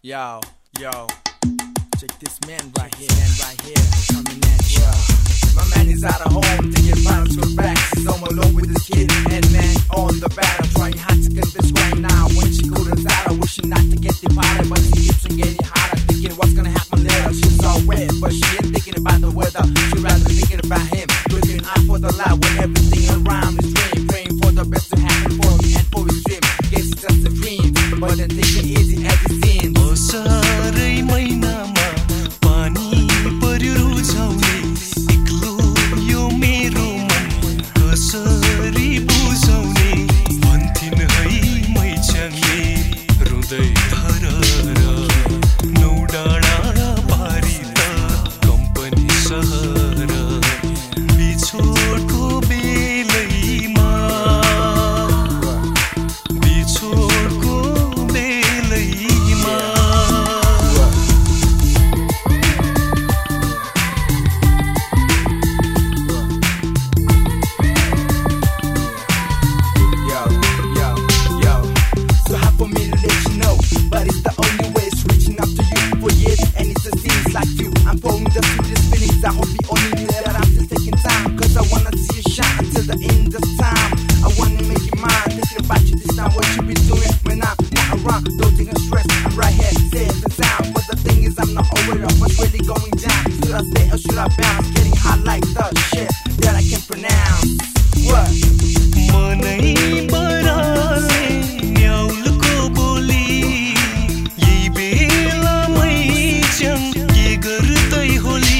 Yo, check this man right here, coming at ya. My man is out of home, thinking about to go back. He's home alone with his kid and man on the battle, trying hard to get this right now. When she couldn't out, wishing not to get departed, but she keeps on getting hotter, thinking what's gonna happen later. She's all wet, but she ain't thinking about the weather. She rather thinking about him, looking out for the light when everything around is dream, praying for the best to happen for me and for his dream. Guess it's just a dream, but then thinking easy as it seems. सारै महिनामा पानी पर्यो रुझाउने एक्लो यो मेरो मन कसरी बुझाउने भन्थिन् है मैच्याङले रुँदै धरर नौ डाँडा पारी त कम्पनी सहर बिछोडको बेलैमा बिछोडको बेलैमा I hope you only knew that I'm just taking time, cause I wanna see you shine until the end of time. I wanna make you mine, thinking about you, this not what you be doing when I'm not around. Don't think I'm stressed, I'm right here, safe and sound. But the thing is I'm not aware of what's really going down. Should I stay or should I bounce? Getting hot like the shit that I can pronounce. What? Manai barale न्याउलको बोली यही बेला मैच्याङ के गर्दै होली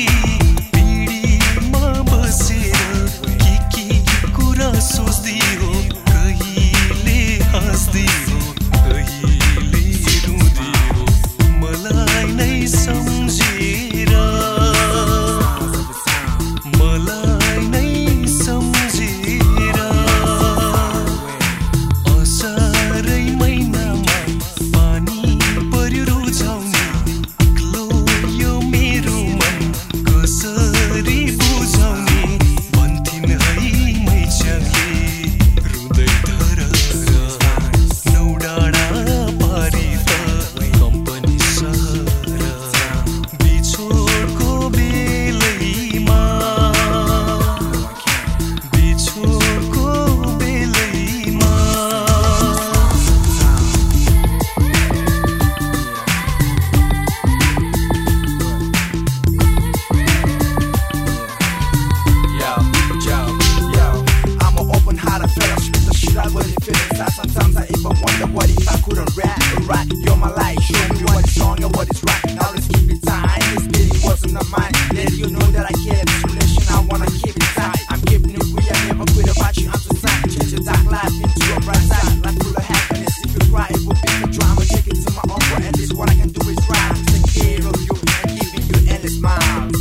सोच्दै हो कहिले हाँस्दै हो कहिले रुँदै हो मलाई नै सम्झेर असारै महिनामा पानी पर्यो रुझाउने एक्लो यो मेरो मन कसरी बुझाउने भन्थिन् है मैच्याङले रुँदै धरर नौ डाँडा पारी त कम्पनी सहर बिछोडको बेलैमा बिछोडको बेलैमा I'm an open heart, I fell asleep, the shit I really feel inside. Sometimes I even wonder what if I couldn't rap and rock. You're my light, show me what is wrong and what is right. Now let's keep it tight, this beating wasn't a mind. Let you know that I care, this relation I wanna keep it tight. I'm keeping it real, I never quit about you, I'm so sad. Change your dark life into a bright side, life full of happiness. If you cry, it will be the drama. Take it to my own way, and this what I can do is rhyme. Take care of you and giving you endless smiles.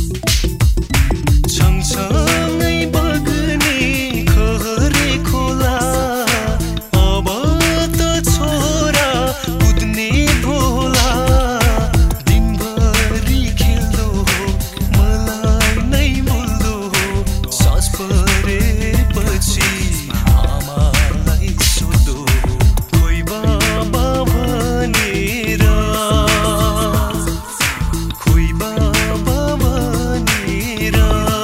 सँगसँगै बग्ने खहरे खोला अब त छोरा कुद्ने भोला दिनभरि खेल्दो हो मलाई नै बोल्दो हो सास परेपछि आमालाई सोध्दो खोइ बाबा भनेर खोइ बाबा भनेर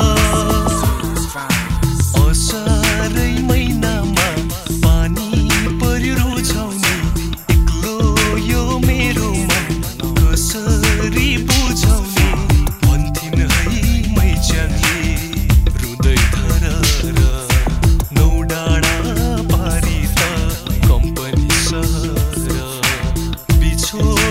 असारै महिनामा पानी पर्यो रुझाउने एक्लो यो मेरो मन कसरी बुझाउने भन्थिन् है मैच्याङले रुँदै धरर नौ डाँडा पारी त कम्पनी सहर बिछोड